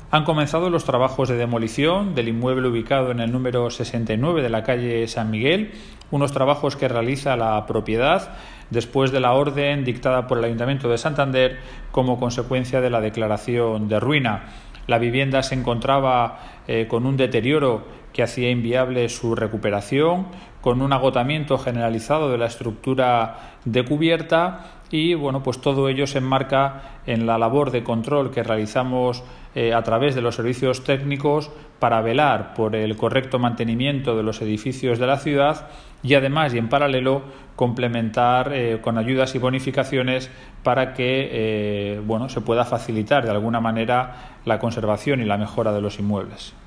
Han comenzado los trabajos de demolición del inmueble ubicado en el número 69 de la calle San Miguel, unos trabajos que realiza la propiedad después de la orden dictada por el Ayuntamiento de Santander como consecuencia de la declaración de ruina. La vivienda se encontraba con un deterioro que hacía inviable su recuperación, con un agotamiento generalizado de la estructura de cubierta y pues todo ello se enmarca en la labor de control que realizamos a través de los servicios técnicos para velar por el correcto mantenimiento de los edificios de la ciudad y además y en paralelo complementar con ayudas y bonificaciones para que se pueda facilitar de alguna manera la conservación y la mejora de los inmuebles.